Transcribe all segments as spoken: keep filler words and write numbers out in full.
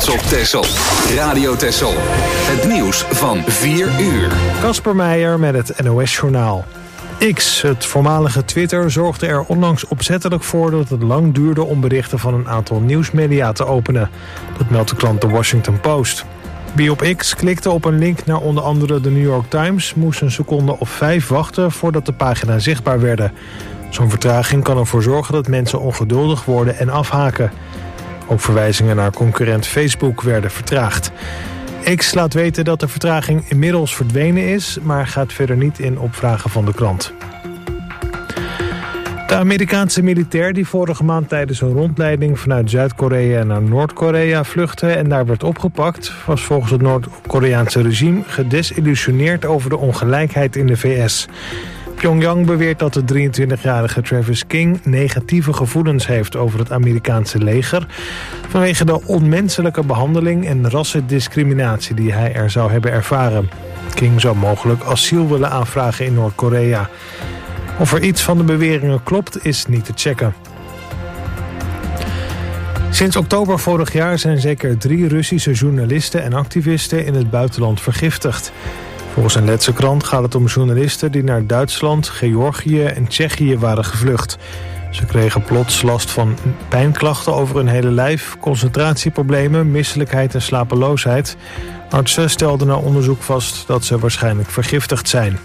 trots op Texel. Radio Texel. Het nieuws van vier uur. Casper Meijer met het N O S-journaal. X, het voormalige Twitter, zorgde er onlangs opzettelijk voor dat het lang duurde om berichten van een aantal nieuwsmedia te openen. Dat meldt de krant The Washington Post. Wie op X klikte op een link naar onder andere de New York Times moest een seconde of vijf wachten voordat de pagina zichtbaar werden. Zo'n vertraging kan ervoor zorgen dat mensen ongeduldig worden en afhaken. Ook verwijzingen naar concurrent Facebook werden vertraagd. X laat weten dat de vertraging inmiddels verdwenen is, maar gaat verder niet in op vragen van de krant. De Amerikaanse militair die vorige maand tijdens een rondleiding vanuit Zuid-Korea naar Noord-Korea vluchtte en daar werd opgepakt, was volgens het Noord-Koreaanse regime gedesillusioneerd over de ongelijkheid in de V S. Pyongyang beweert dat de drieëntwintigjarige Travis King negatieve gevoelens heeft over het Amerikaanse leger vanwege de onmenselijke behandeling en rassendiscriminatie die hij er zou hebben ervaren. King zou mogelijk asiel willen aanvragen in Noord-Korea. Of er iets van de beweringen klopt is niet te checken. Sinds oktober vorig jaar zijn zeker drie Russische journalisten en activisten in het buitenland vergiftigd. Volgens een Letse krant gaat het om journalisten die naar Duitsland, Georgië en Tsjechië waren gevlucht. Ze kregen plots last van pijnklachten over hun hele lijf, concentratieproblemen, misselijkheid en slapeloosheid. Artsen stelden na onderzoek vast dat ze waarschijnlijk vergiftigd zijn.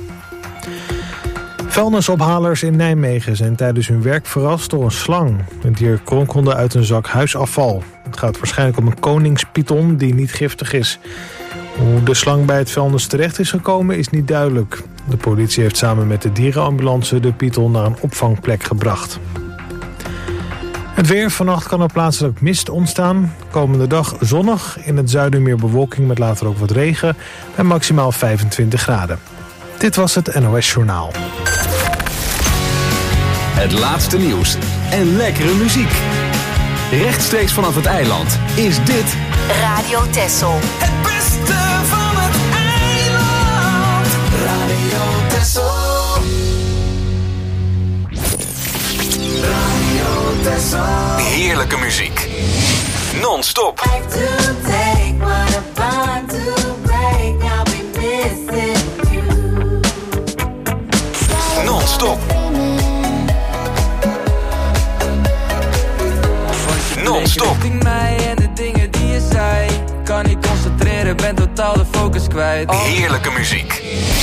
Vuilnisophalers in Nijmegen zijn tijdens hun werk verrast door een slang. Het dier kronkelde uit een zak huisafval. Het gaat waarschijnlijk om een koningspython die niet giftig is. Hoe de slang bij het vuilnis terecht is gekomen is niet duidelijk. De politie heeft samen met de dierenambulance de python naar een opvangplek gebracht. Het weer. Vannacht kan er plaatselijk mist ontstaan. Komende dag zonnig. In het zuiden meer bewolking met later ook wat regen. En maximaal vijfentwintig graden. Dit was het N O S-journaal. Het laatste nieuws en lekkere muziek. Rechtstreeks vanaf het eiland is dit Radio Texel. Het beste van het eiland. Radio Texel. Radio Texel. heerlijke muziek. Non-stop. Non-stop. Non-stop. Mij en de dingen die je zei. Kan niet concentreren, ben totaal de focus kwijt. Heerlijke muziek.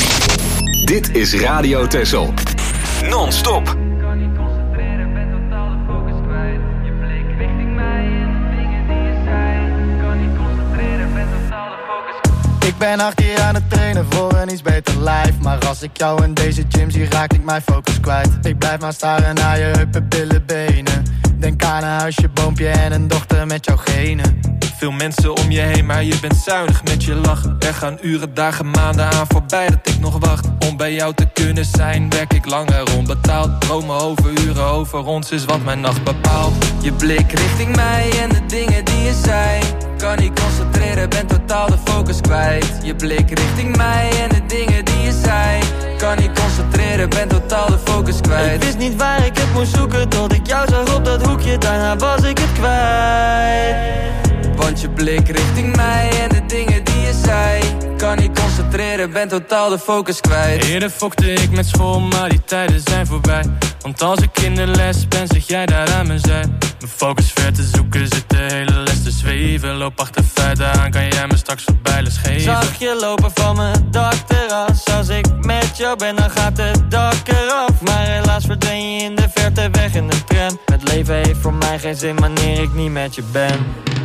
Dit is Radio Texel. Non-stop. Kan niet concentreren, ben totaal de focus kwijt. Je bleek richting mij en de dingen die je zei. Kan niet concentreren, ben totaal de focus kwijt. Ik ben acht keer aan het trainen voor een iets beter life. Maar als ik jou in deze gym zie, raak ik mijn focus kwijt. Ik blijf maar staren naar je heupen, billen, benen. Denk aan een huisje, boompje en een dochter met jouw genen. Veel mensen om je heen, maar je bent zuinig met je lachen. Er gaan uren, dagen, maanden aan voorbij dat ik nog wacht. Om bij jou te kunnen zijn, werk ik langer onbetaald. Dromen over uren, over ons is wat mijn nacht bepaalt. Je blik richting mij en de dingen die je zei. Kan niet concentreren, ben totaal de focus kwijt. Je blik richting mij en de dingen die je zei. Kan niet concentreren, ben totaal de focus kwijt. Ik wist niet waar ik het moest zoeken, tot ik jou zag op dat hoekje. Daarna was ik het kwijt. Want je blik richting mij en de dingen die je zei. Kan niet concentreren, ben totaal de focus kwijt. Eerder fokte ik met school, maar die tijden zijn voorbij. Want als ik in de les ben, zeg jij daar aan mijn zij. Mijn focus ver te zoeken, zit de hele les te zweven. Loop achter feiten aan, kan jij me straks voorbij les geven. Zag je lopen van mijn dakterras. Als ik met jou ben, dan gaat het dak eraf. Maar helaas verdween je in de verte weg in de tram. Het leven heeft voor mij geen zin wanneer ik niet met je ben.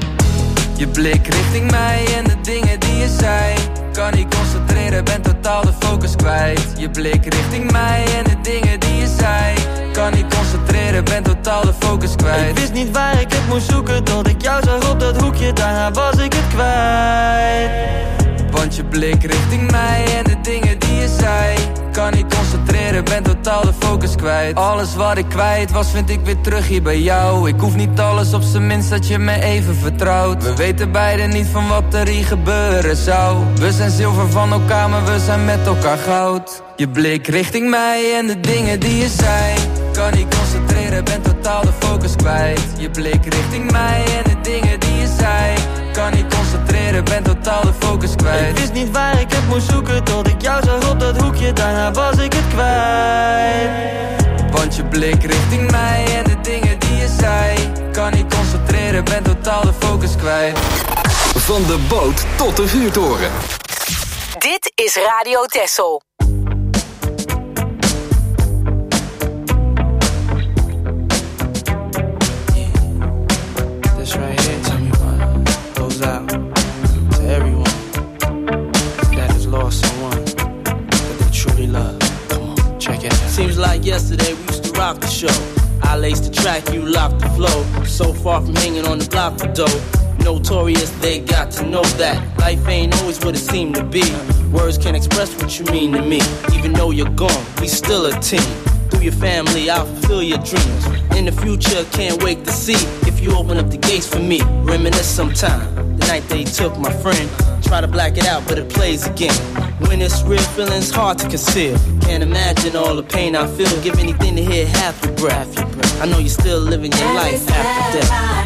Je blik richting mij en de dingen die je zei. Kan niet concentreren, ben totaal de focus kwijt. Je blik richting mij en de dingen die je zei. Kan niet concentreren, ben totaal de focus kwijt. Ik wist niet waar ik het moest zoeken, tot ik jou zag op dat hoekje. Daarna was ik het kwijt. Want je blik richting mij en de dingen die je zei. Kan niet concentreren, ben totaal de focus kwijt. Alles wat ik kwijt was, vind ik weer terug hier bij jou. Ik hoef niet alles, op zijn minst dat je me even vertrouwt. We weten beiden niet van wat er hier gebeuren zou. We zijn zilver van elkaar, maar we zijn met elkaar goud. Je blik richting mij en de dingen die je zei. Kan niet concentreren, ben totaal de focus kwijt. Je blik richting mij en de dingen die je zei. je, daarna was ik het kwijt. Want je blik richting mij en de dingen die je zei. Kan niet concentreren, ben totaal de focus kwijt. Van de boot tot de vuurtoren. Dit is Radio Texel. This right here, tell me what goes out to everyone that has lost someone that they truly love. Come on, check it out. Seems like yesterday we used to rock the show. I laced the track, you locked the flow. So far from hanging on the block for dough. Notorious, they got to know that life ain't always what it seemed to be. Words can't express what you mean to me. Even though you're gone, we still a team. Through your family, I'll fulfill your dreams. In the future, can't wait to see if you open up the gates for me. Reminisce sometime, the night they took my friend. Try to black it out, but it plays again. When it's real, feeling's hard to conceal. Can't imagine all the pain I feel. Give anything to hear half your breath. I know you're still living your life after death.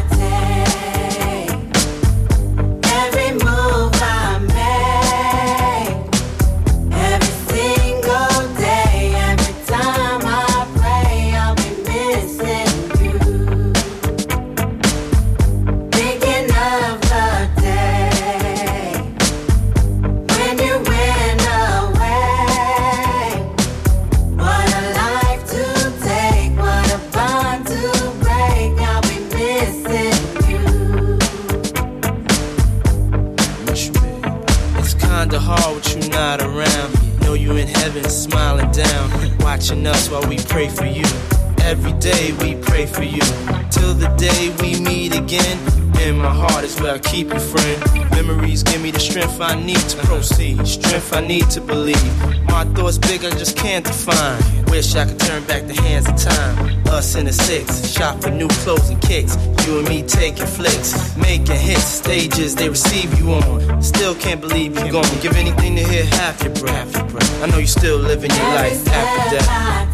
Smiling down, watching us while we pray for you. Every day we pray for you, till the day we meet again. In my heart is where I keep you, friend. Memories give me the strength I need to proceed, strength I need to believe. My thoughts big, I just can't define. Wish I could turn back the hands of time. Us in the six, shop for new clothes and kicks. You and me taking flicks, making hits, stages they receive you on. Still can't believe you're gone. Give anything to hear half your breath. I know you're still living your life after death.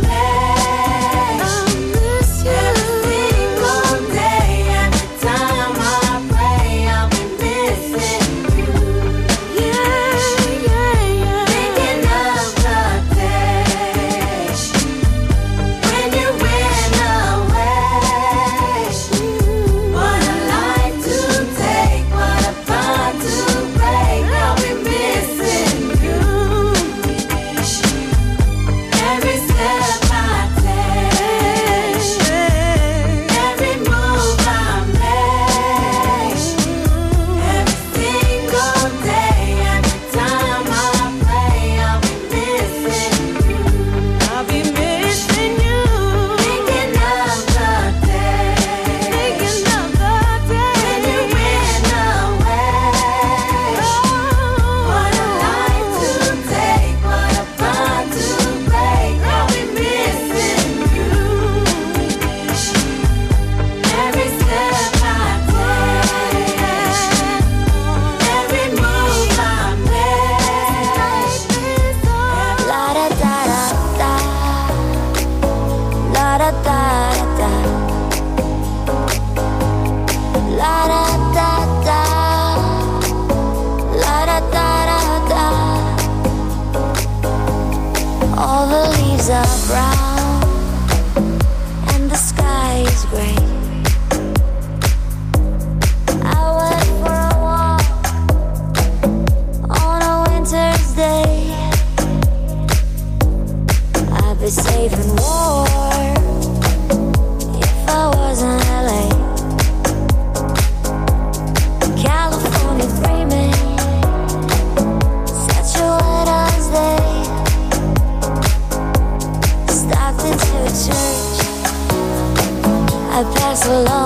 Time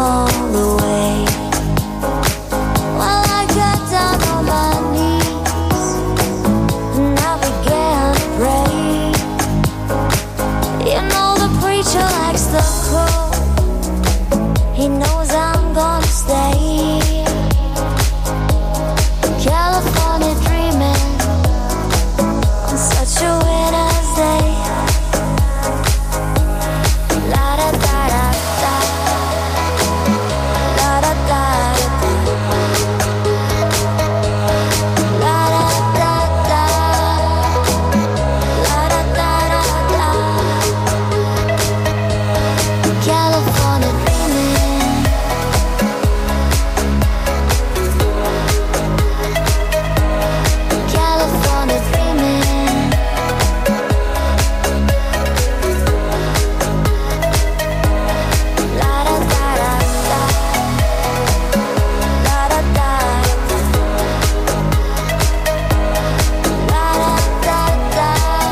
all the way. Well, I got down on my knees and I began to pray. You know the preacher likes the cold. He knows I'm gonna stay. California dreaming on such a winter's day. La da da da da, la da da da, la da da da, la da da da. California dreaming. California dreaming. La da da da da, la da da da, la da da da,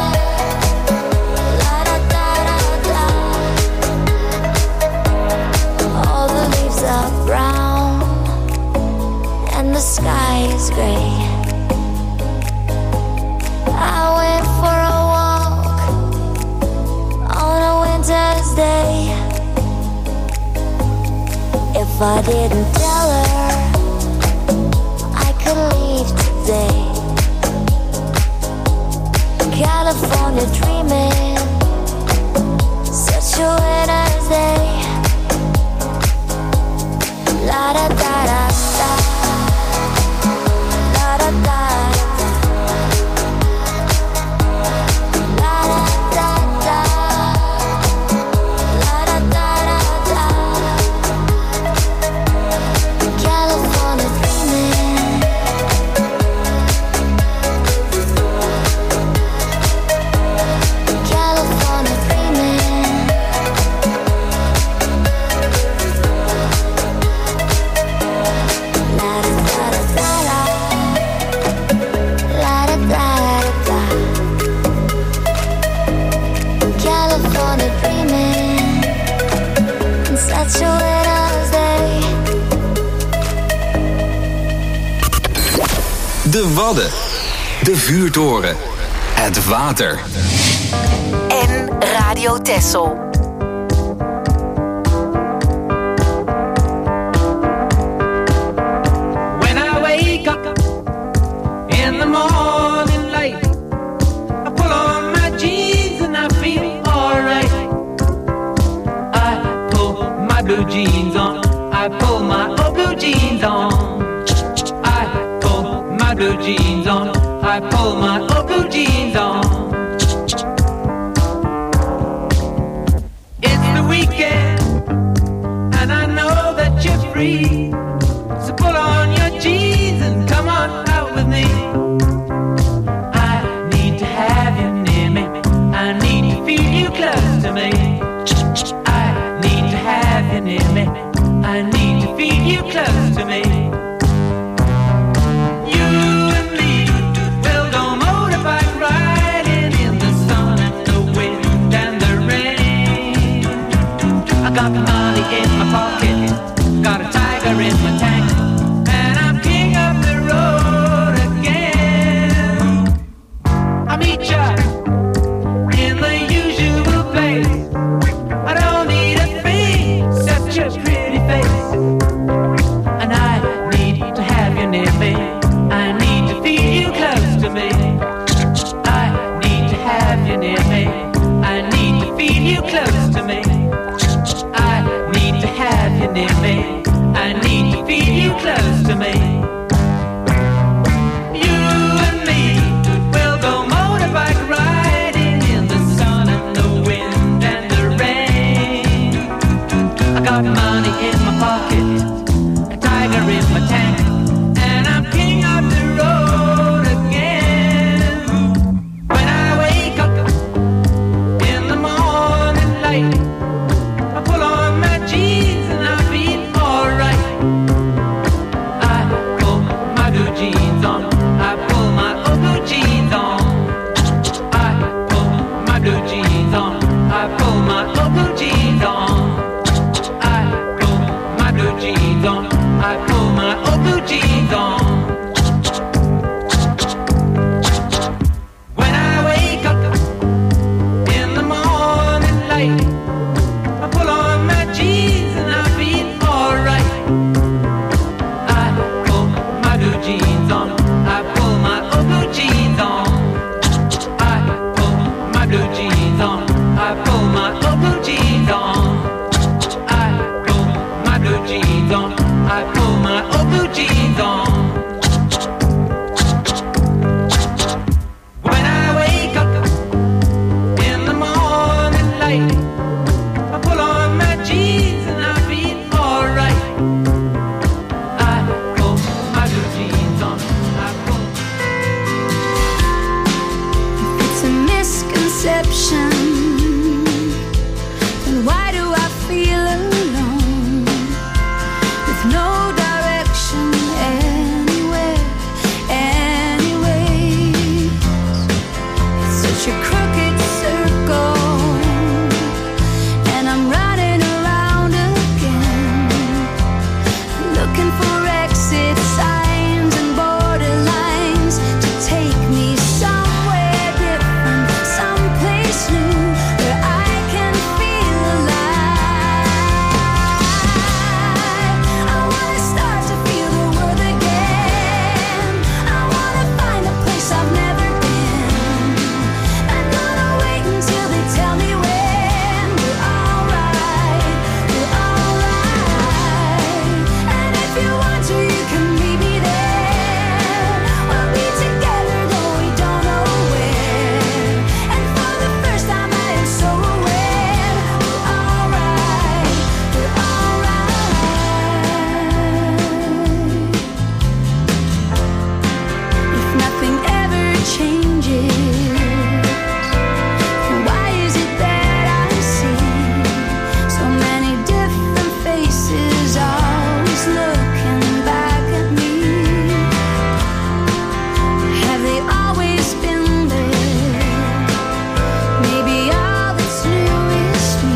la da da da. All the leaves are brown and the sky is gray. I went for a walk on a winter's day. If I didn't tell her I could leave today. California dreaming, such a winter's day. La da da da da, la da da da, la da da da, la da da da. California dreaming. California dreaming. La da da da da, la da da da. California dreaming, such a winter's day. De Wadden. De vuurtoren. Het water. En Radio Texel. When I wake up in the morning light, I pull on my jeans and I feel alright. I pull my blue jeans on, I pull my old blue jeans on. I pull my blue jeans on, I pull my old blue jeans on. It's the weekend and I know that you're free. So pull on your jeans and come on out with me. I need to have you near me, I need to feel you close to me. I need to have you near me, I need to feel you close to me. You and me will go motorbike riding in the sun and the wind and the rain. I got money in my pocket, got a tiger in my tank, and I'm king of the road again. I meet ya in the usual place. I don't need a thing, such a pretty face. And I jeans on. I pull my old blue jeans on. When I wake up in the morning light, I pull on my jeans and I feel alright. I pull my blue jeans on. I pull my old blue jeans on. I pull my blue jeans on. I pull my old blue jeans on. I pull my blue jeans on. I pull my old blue jeans on. When I wake up in the morning light, I pull on my jeans and I feel alright. I pull my blue jeans on. I pull. If it's a misconception, then why do I feel alone with no direction anywhere, anyways? It's such a crooked circle, and I'm running around again, looking for exit signs and borderlines to take me somewhere different, someplace new where I can feel alive. I wanna start to feel the world again. I wanna find a place I've never been. I'm gonna wait until they tell me when we're alright, we're alright. And if you want to, you can meet me there. We'll be together though we don't know where. And for the first time I am so aware we're alright, we're alright. If nothing ever changes, then why is it that I see so many different faces always looking back at me? Have they always been there? Maybe all that's new is me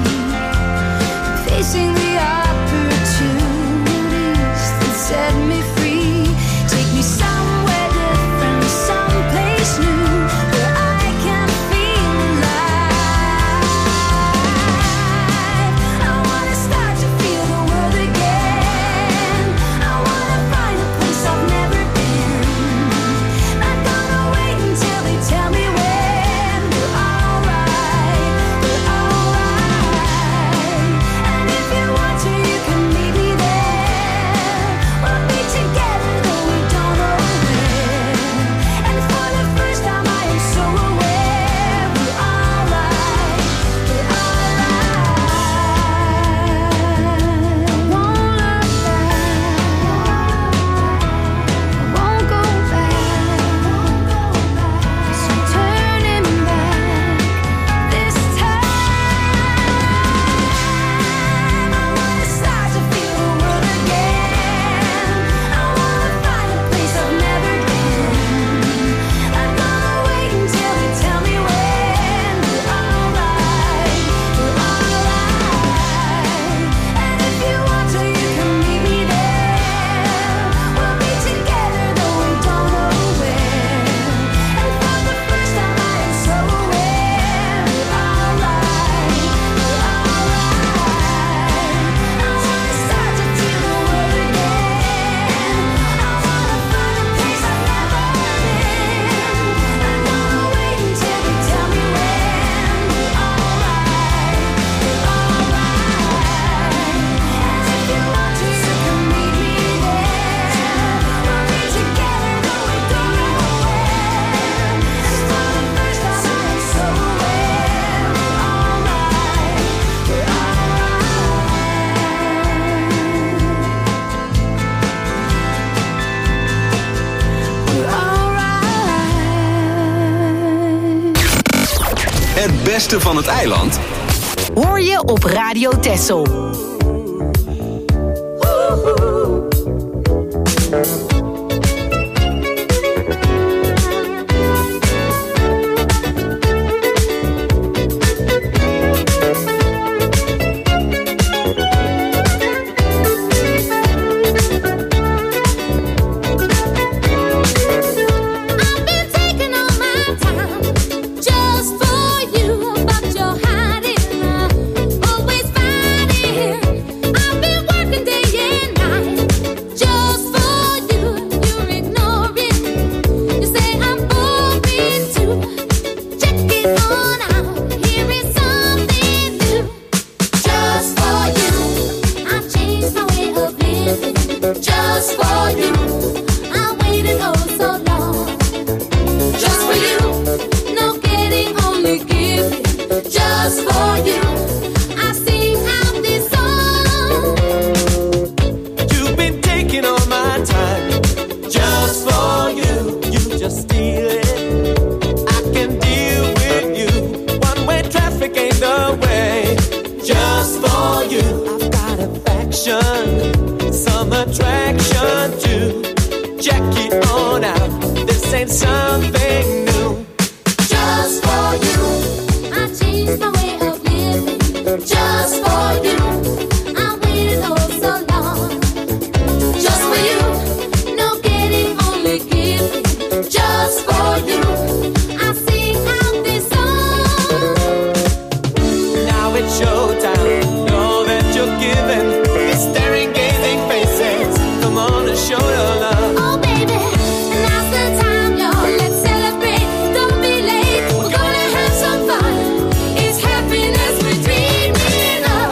facing the opportunities that set me free. Take me somewhere different, someplace new where I can feel alive. I wanna start to feel the world again. I wanna find a place I've never been. Not gonna wait until they tell me when we're alright, we're alright. And if you want to, you can meet me there. We'll be together though we don't know where. And for the first time I am so aware we're alright, we're alright. I won't look back, I won't go back, so turning back this time. I wanna start to feel the world again. I wanna find a place I've never been. I'm gonna wait until they tell me when we're alright, we're alright. And if you want to, you can meet me there. We'll be together though we don't know where. And for the first time I am so aware we're alright, we're alright. I wanna start to feel the world again. I wanna find a place I've never been. I'm gonna wait until they tell me when we're alright, we're alright. And if you want to, you can meet me there. We'll be together though we don't know where. And for the first time I am so aware we're alright, we're alright. Het beste van het eiland Hoor je op Radio Texel. giving just for you. I waited oh so long, just for you. No getting, only giving just for you. I sing out this song. You've been taking all my time just for you. You just steal it. I can deal with you. One-way traffic ain't the way. Just for you. I've got affection, some attraction too. Check it on out. This ain't something new. Just for you, I changed my way of living. Just for you, I waited oh so long. Just for you, no getting, only giving. Just for you, I sing out this song. Now it's showtime. Know that you're giving. Staring, gazing faces. Come on and show your love. Oh baby, now's the time, y'all. Let's celebrate. Don't be late. We're gonna have some fun. It's happiness we're dreaming of.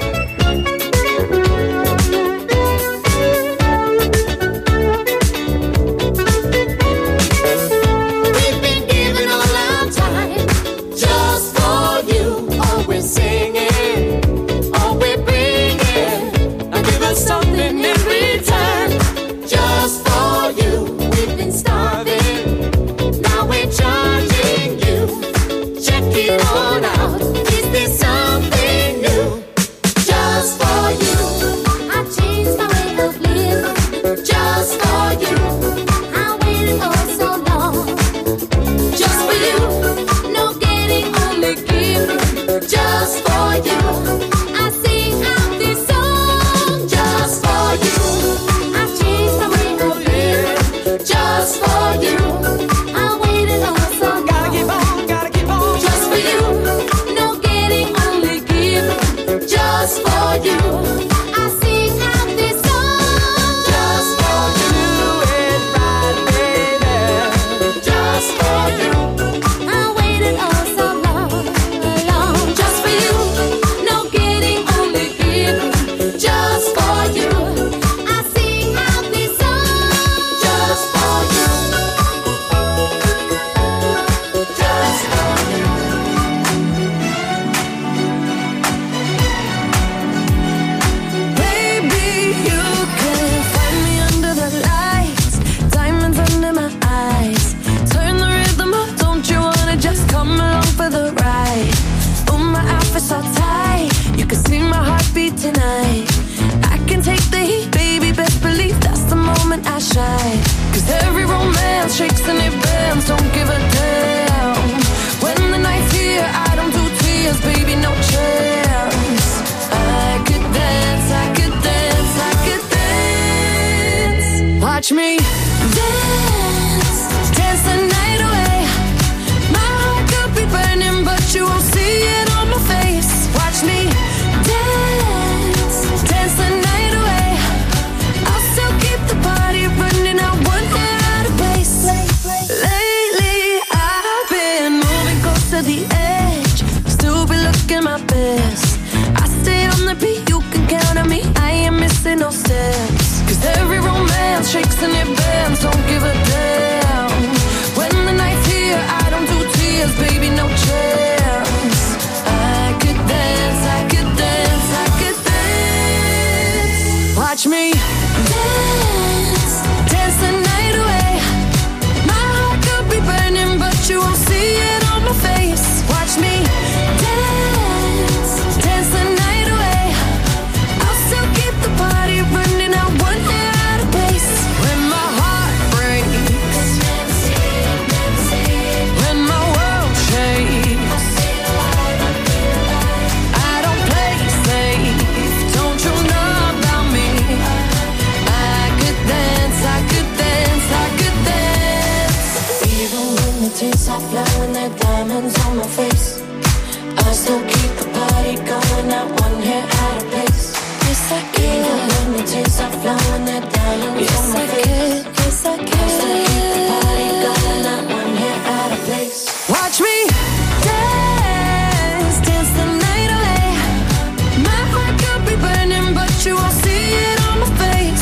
We've been giving all our time just for you. Oh, we're singing. Oh, we're bringing. Now give us something in return. Just for you, we've been starving. Now we're charging you. Check it on out. Is this something new? Just for you, I changed my way of living. Just for you, I waited oh so long. Just for you, no getting, only giving. Just for you, I sing out this song. Just for you, I changed my way of living. Just for you, I waited oh so long. Gotta keep on, gotta keep on. Just for you, no getting, only giving. Just for you, I sing out this song. Just for you, Do it right, baby. just for you, I waited oh so long, long. Just for you, no getting, only giving. Just for you, I sing out this song. Just for you, just for you. Baby, you can find me under the lights, diamonds under my eyes. Turn the rhythm up, don't you wanna just come along for the ride? Oh, my outfit's all tight, you can see my heartbeat tonight. I can take the heat, baby, best believe that's the moment I shine. Cause every romance shakes and it bends, don't give a damn. When the night's here, I don't do tears, baby, no chance. I could dance, I could dance, I could dance. Watch me dance, dance the night away. My heart could be burning, but you won't see it on my face. Watch me dance, dance the night away. I'll still keep the party running, I won't get out of place. Lately, I've been moving close to the edge, still be looking my best. I stay on the beat, you can count on me, I ain't missing no steps. Cause every romance shakes and it bends, don't give a damn. When the night's here, I don't do tears, baby, no chance. I could dance, I could dance, I could dance. Watch me dance, dance the night away. My heart could be burning, but you won't see it on my face. Watch me dance, dance the night away. I'll still keep the party running, I won't get out of place. When my heart breaks, when my world shakes, I don't play safe, don't you know about me? I could dance, I could dance, I could dance. Even when the tears are flowing, there are diamonds on my face, I still keep the party going, not one hair out of place. Yes, I can. Even when the tears are flowing, there are diamonds yes, on my I face. Can. Yes, I can. I still keep the party going, not one hair out of place. Watch me dance, dance the night away. My heart could be burning, but you won't see it on my face.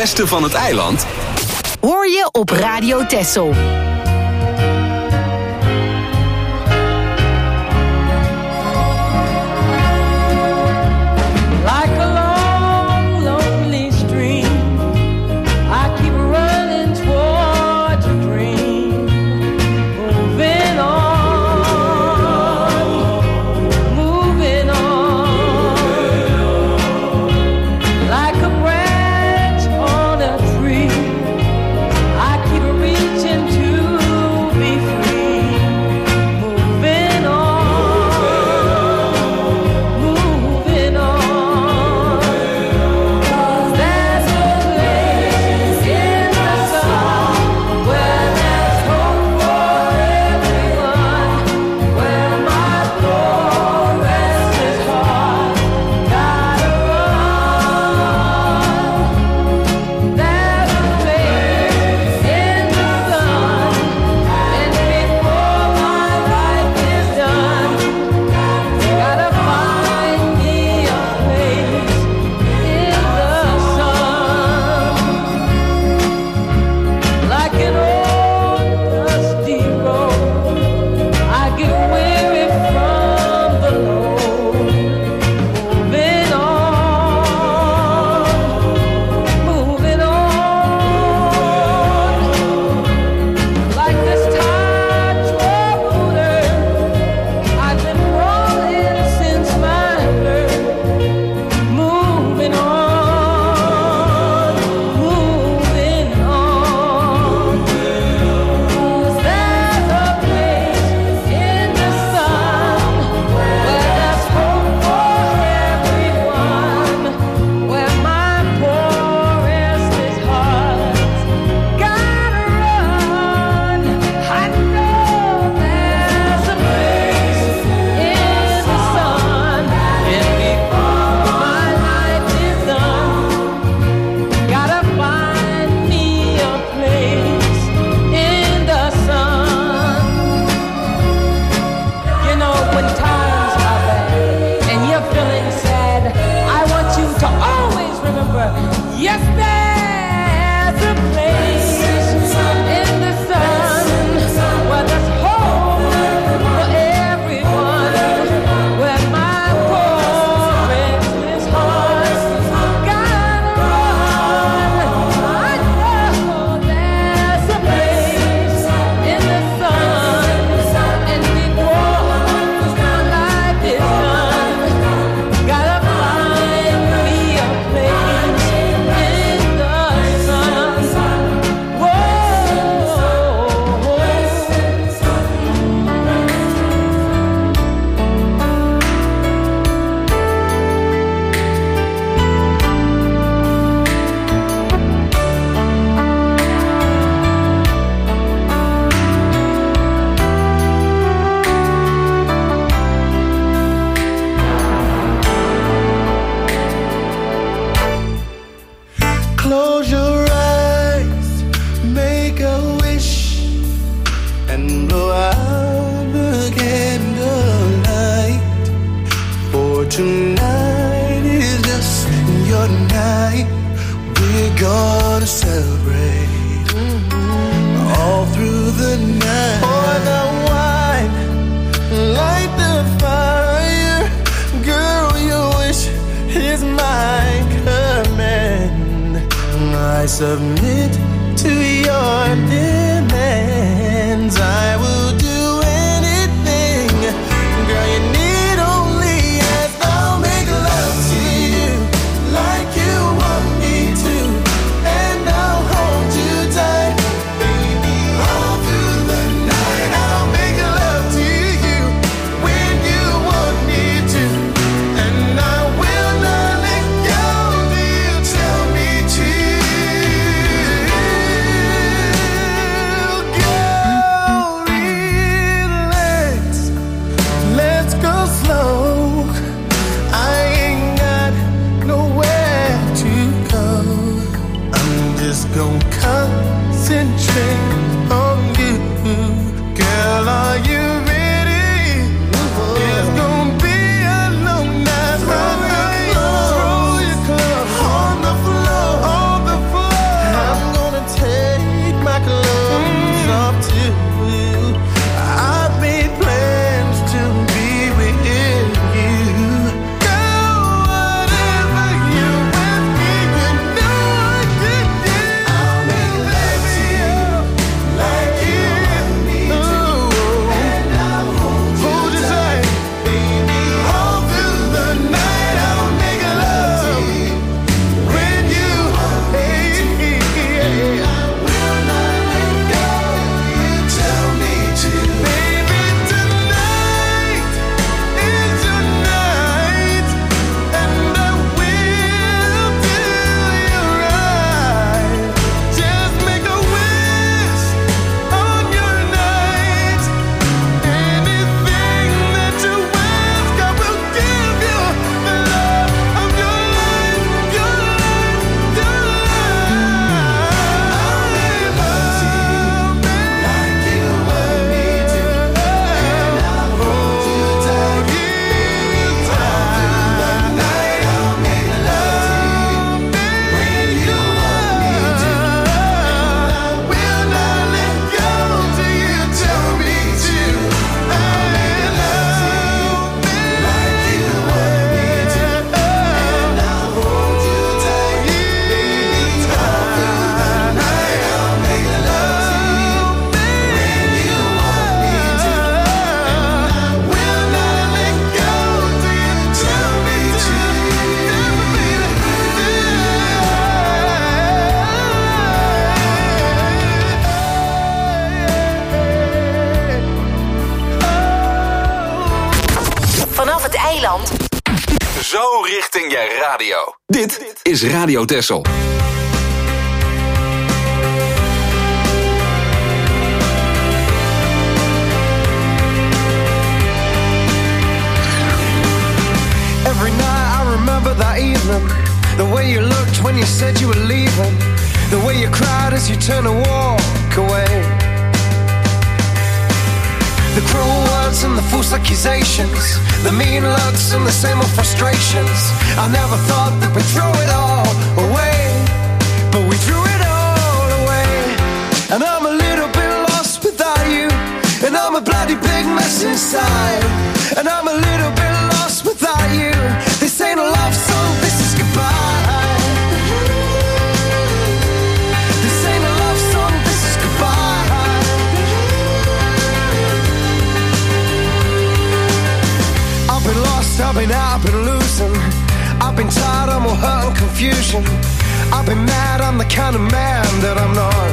beste van het eiland Hoor je op Radio Texel. Like a long, lonely stream, I keep running towards a dream, moving on, moving on, like a branch on a tree. I keep reaching to be free, moving on, moving on. There's a place in the sun where there's hope for everyone, where my poor restless heart gotta run. There's a place in the sun, and before my life is done, gotta find me a place in the sun. Like an old dusty road, I get weary from the load, moving on, moving on. Like this tightrope ruler, I've been rolling since my birth, moving on, moving on. 'Cause there's a place in the sun where there's hope for everyone, where my poor restless heart gotta run. I know there's a place in the sun, and before my life is done, gotta find me a place in the sun. You know, when times are bad and you're feeling sad, I want you to always remember, yes, there's a place in the sun where there's hope for everyone, where my poor restless heart gotta run. I know there's a place in the sun, and before my life is done, gotta find me a place in the sun. Whoa. Close your eyes, make a wish, and blow out the candlelight. For tonight is just your night. We're gonna celebrate all through the night. Pour the wine, light the fire. Girl, your wish is my command. I submit to your demands. I will do anything. Girl, you need only ask. I'll make love to you like you want me to, and I'll hold you tight, baby, all through the night. I'll make love to you when you want me to, and I will not let go till you tell me to. Girl, relax, let's go slow. I ain't got nowhere to go. I'm just gonna concentrate on you. Girl, are you ready? It's gonna be a long night. Roll your clothes on the floor, on the floor. eiland. Zo richting je radio. Dit is Radio Texel. Every night I remember that evening, the way you looked when you said you were leaving, the way you cried as you turned to walk away. The cruel words and the false accusations, the mean looks and the same old frustrations. I never thought that we'd throw it all away, but we threw it all away. And I'm a little bit lost without you, and I'm a bloody big mess inside. And I'm a little bit lost without you. This ain't a love song, this is goodbye. This ain't a love song, this is goodbye. I've been lost, I've been out, I've been losing. I've been tired, I'm all hurt and confusion. I've been mad, I'm the kind of man that I'm not.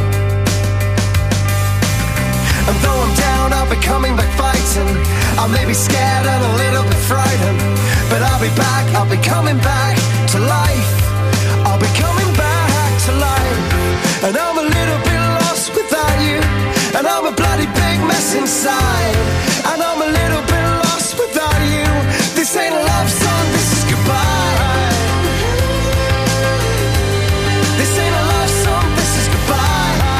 And though I'm down, I'll be coming back fighting. I may be scared and a little bit frightened, but I'll be back, I'll be coming back to life. I'll be coming back to life. And I'm a little bit lost without you, and I'm a bloody big mess inside. And I'm a little bit lost without you. This ain't a love song, this is goodbye. This ain't a love song, this is goodbye.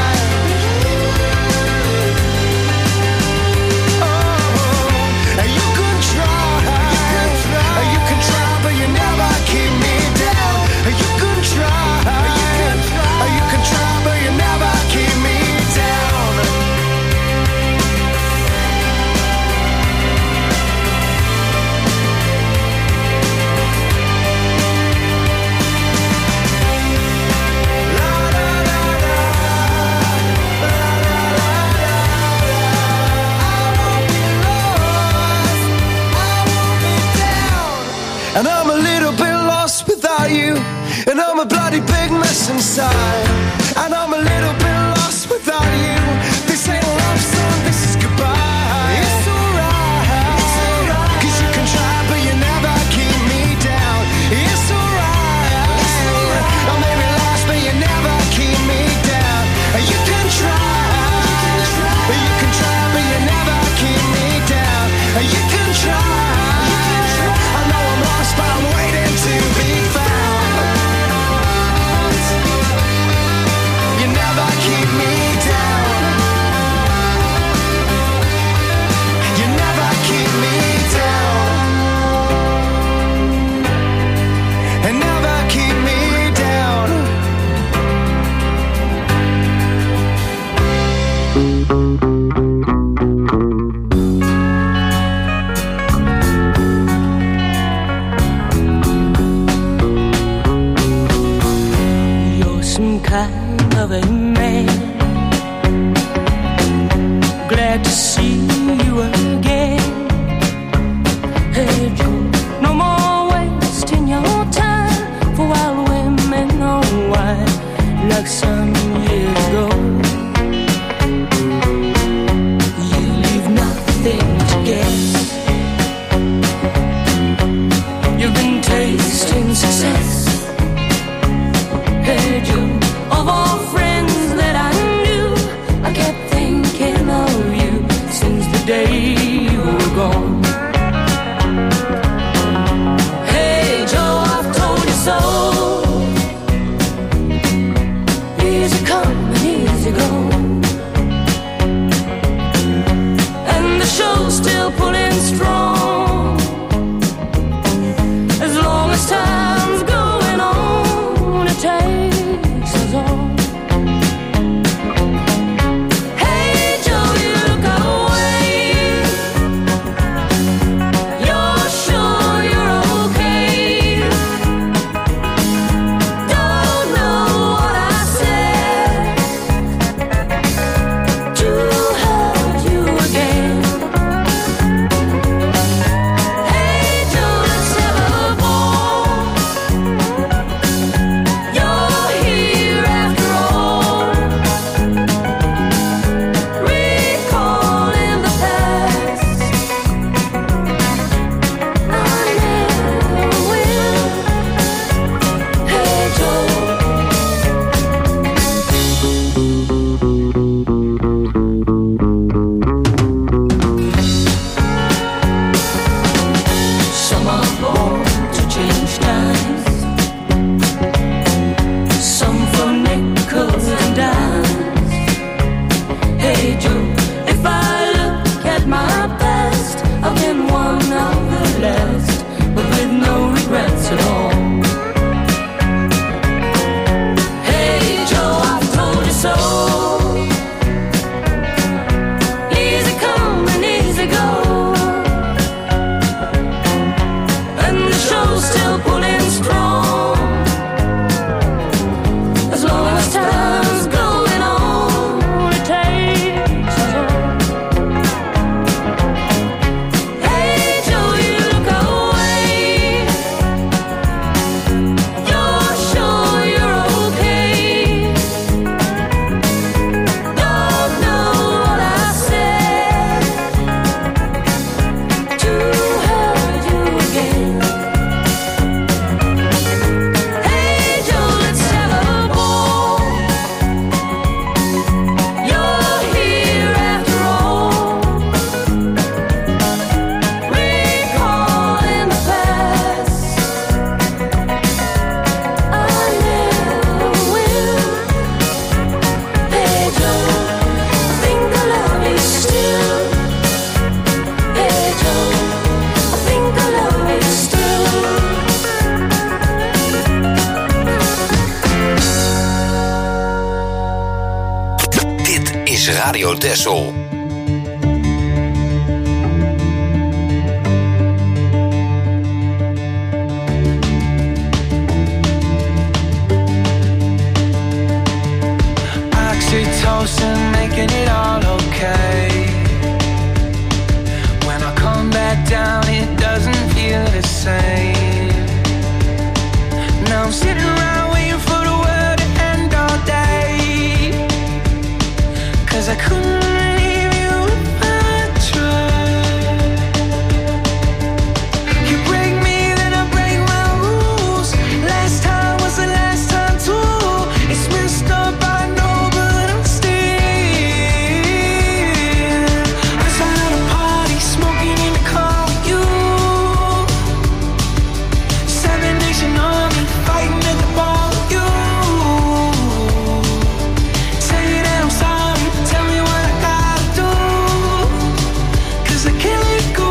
And I'm a little bit lost without you, and I'm a bloody big mess inside. And I'm a little bit lost without you. This ain't a love song, this is goodbye. It's alright, it's alright, 'cause you can try but you never keep me down. It's alright, it's alright, I may be lost but you never keep me down. You can try, you can try but you never keep me down. You can try, I know I'm lost but I'm waiting to be found. You never keep me down. You never keep me down. And never keep me down. You're some kind of a man. Glad to see you again. Hey Joe, no more wasting your time for wild women on wine like some years ago. You leave nothing to guess. You've been tasting success. Hey Joe, of all friends that I knew, I kept thinking of you since the day you were gone. Hey Joe, I've told you so. Easy come and easy go, and the show's still pulling strong. As long as time's going on, it takes us all. Hey Joe, you look away. You're sure you're okay. Don't know what I said. is Radio Texel. Oxytocin making it all okay. When I come back down, it doesn't feel the same. Now I'm sitting around waiting for the world to end all day. Cause I couldn't leave you if I tried. You break me, then I break my rules. Last time was the last time too. It's messed up, I know, but I'm still outside of the party, smoking in the car with you. Seven Nation Army, fighting at the bar with you. Say that I'm sorry, tell me what I gotta do. Cause I can't let go,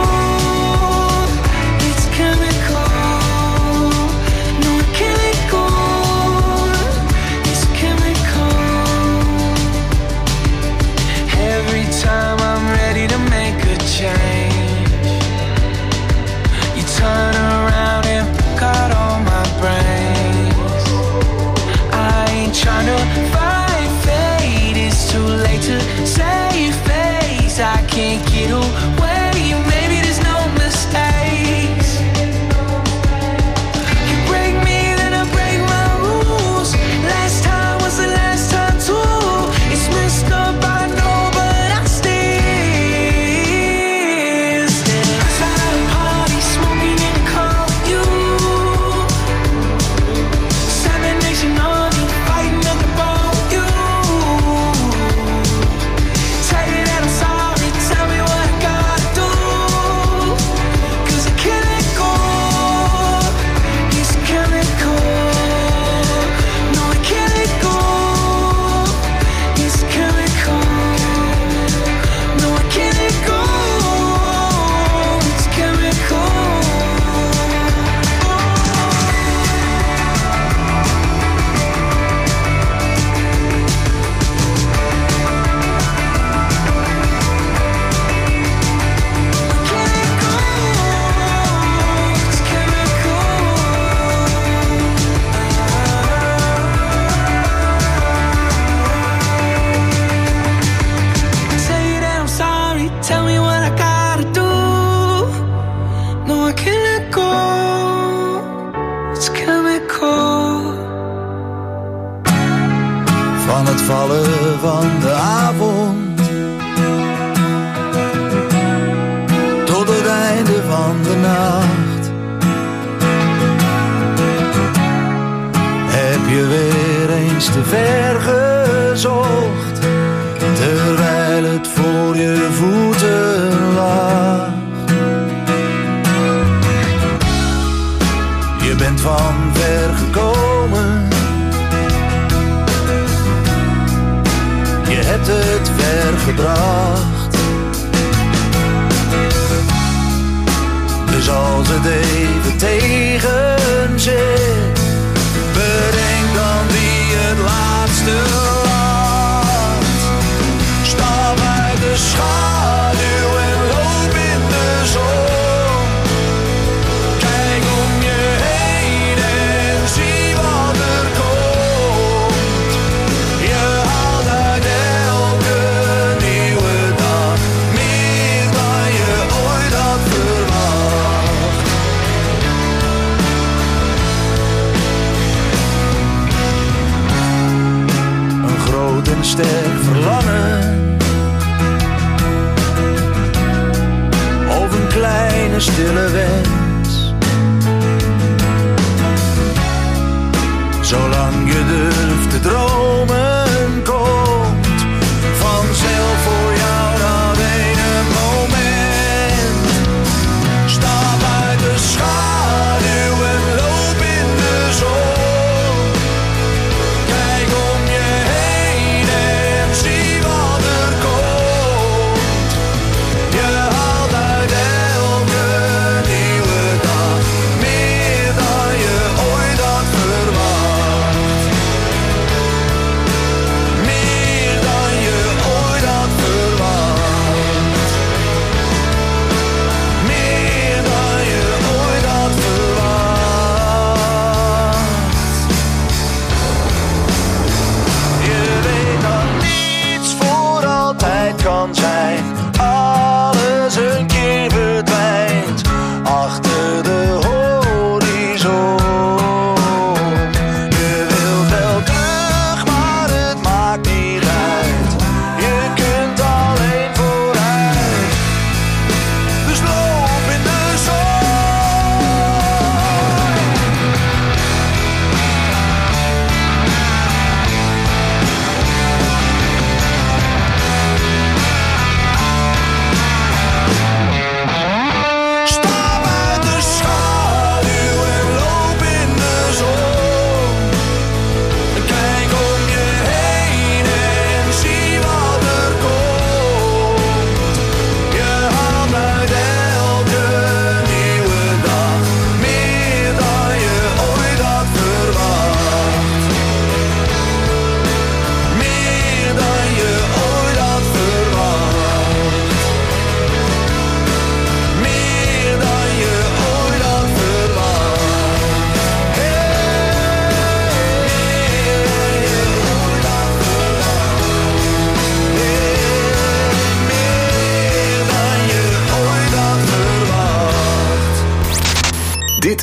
it's chemical. No, I can't let go, it's chemical. Every time I'm ready to make a change, you turn around and got all my brains. I ain't tryna fight fate, it's too late to save face. I can't get away, maybe there's no mistakes. You break me, then I break my rules. Last time was the last time too. It's messed up, I know, but I still still outside the party, smoking in the car with you. Seven Nation Army, fighting at the bar with you. Tell you that I'm sorry, tell me what I gotta do. Cause I can't let go, it's chemical. No, I can't let go, it's chemical. No, I can't let go, it's chemical. Say that I'm sorry, tell me what I gotta do. No, I can't let go, it's chemical. Van het vallen van de avond tot het einde van de nacht heb je weer eens te ver gezocht, terwijl het voor je voeten lag. Je bent van ver gekomen, je hebt het ver gebracht. Dus als het even tegen zit, bedenk dan wie het laatste laat. Stap uit de schaduw en loop in de zon. Kijk om je heen en zie wat er komt. Je haalt uit elke nieuwe dag meer dan je ooit had verwacht. Een groot en sterk verlangen, of een kleine stille wens. Zolang je durft te dromen, komt vanzelf voor jou dat ene moment. Stap uit de schaduw en loop in de zon. Kijk om je heen en zie wat er komt. Je haalt uit elke nieuwe dag meer dan je ooit had verwacht.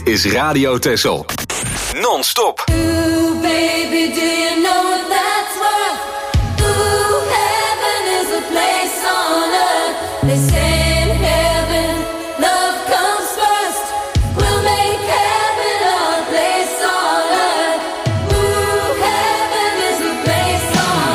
is Radio Texel. Non-stop. Ooh, baby, do you know what that's worth? Ooh, heaven is a place on earth. They say in heaven, love comes first. We'll make heaven our place on earth. Ooh, heaven is a place on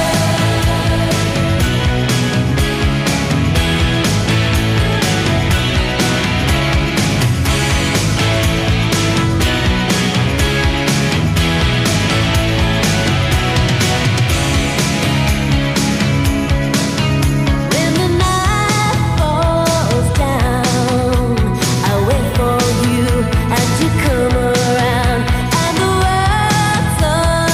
When the night falls down, I wait for you and you come around, and the world's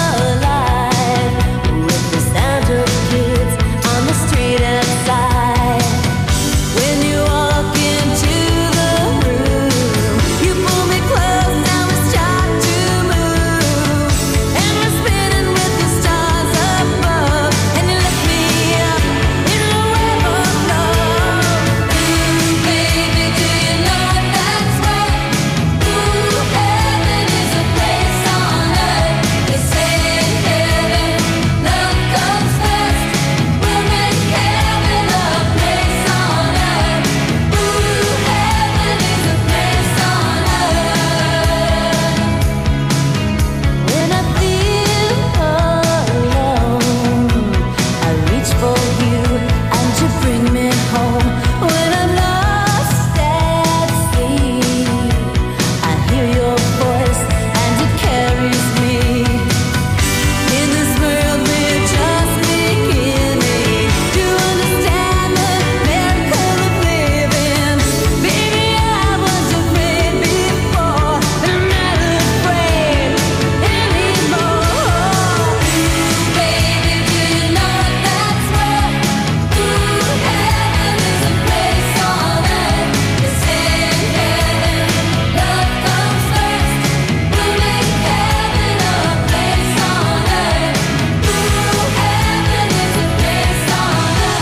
alive with the sound of kids on the street outside. When you walk into the room, you pull me close, now we start to move, and we're spinning with the stars above, and you lift me up in a web of love. Ooh, baby, do you know what that's worth? Ooh, heaven is a place on earth. They say in heaven, love comes first. We'll make heaven a place on earth. Ooh, heaven is a place on earth. When I feel alone, I reach for you and you bring me home. When I'm lost at sea, I hear your voice and it carries me. In this world we're just beginning to understand the miracle of living. Baby, I was afraid before, but I'm not afraid anymore. Baby, do you know what that's worth? Ooh, heaven is a place on earth. They say in heaven, love comes first. We'll make heaven a place on earth. Ooh, heaven is a place on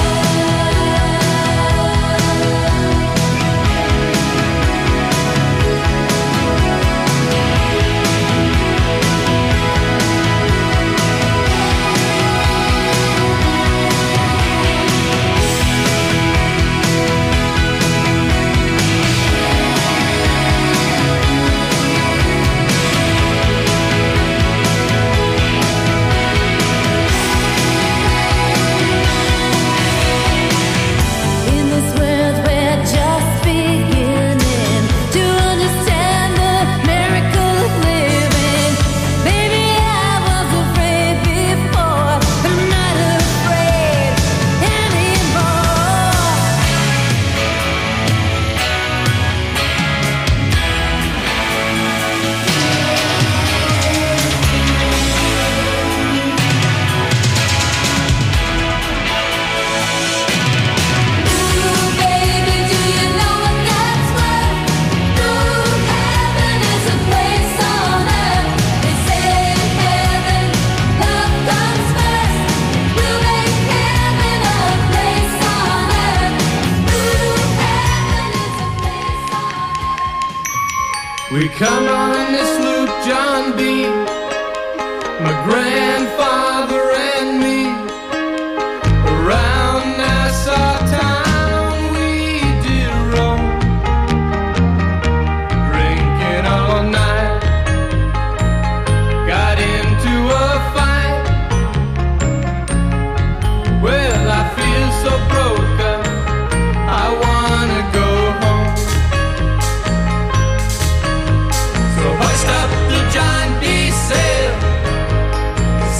In this world we're just beginning to understand the miracle of living. Baby, I was afraid before, but I'm not afraid anymore. Ooh, baby, do you know what that's worth? Ooh, heaven is a place on earth. They say in heaven, love comes first. We'll make heaven a place on earth. Ooh, heaven is a place on earth. We come on this loop, John B. My grandfather and me. Around Nassau town we did roam, drinking all night. Got into a fight. Well, I feel so broken, I wanna go home. So hoist up the John B. sail,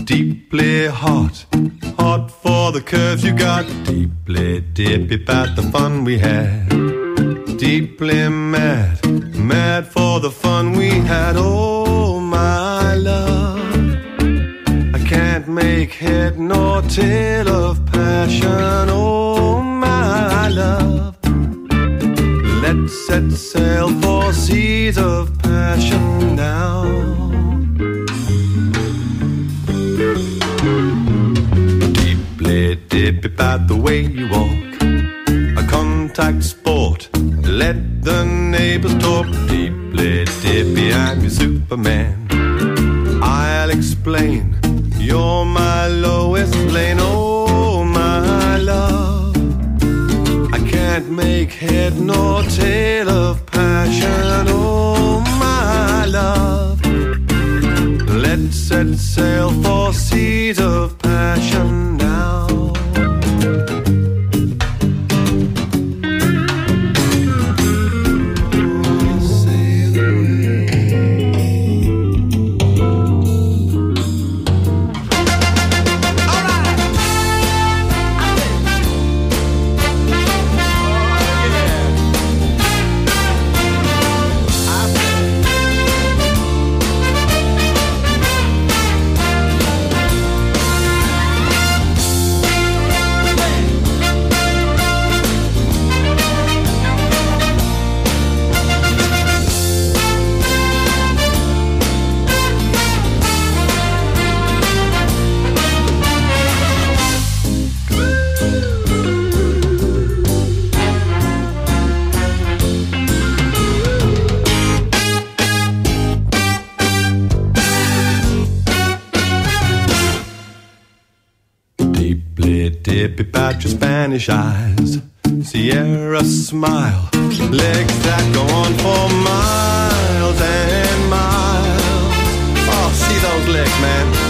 deeply hot, hot for the curves you got. Deeply dippy about the fun we had. Deeply mad, mad for the fun we had. Oh my love, I can't make head nor tail of passion. Oh my love, let's set sail for seas of passion now. Deeply dip about the way you walk, a contact sport. Let the neighbors talk. Deeply dippy, I'm your Superman. I'll explain, you're my lowest lane. Oh my love, I can't make head nor tail of passion. Oh my love, let's set sail for seas of passion now. Dip about your Spanish eyes, Sierra smile, legs that go on for miles and miles. Oh, see those legs, man.